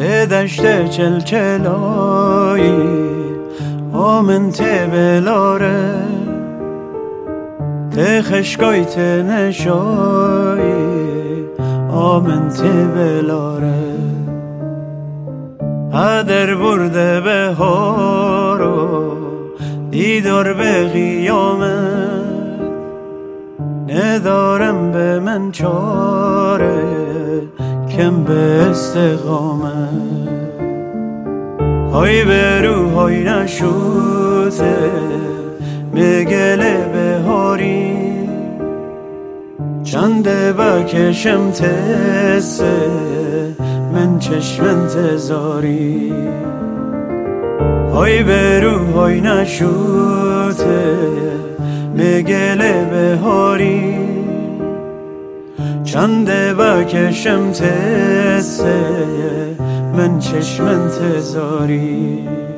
ته دشت چلچلایی آمن ته بلاره ته خشکای ته نشایی آمن ته بلاره هدر برده بهارو دیدار به قیامت ندارم به من چاره کم به استقامت های برو های نشوته مگله بهاری چنده بکشم تسه من چشم انتظاری های برو های نشوته مگله بهاری چنده بکشم تسه من چشم انتظاری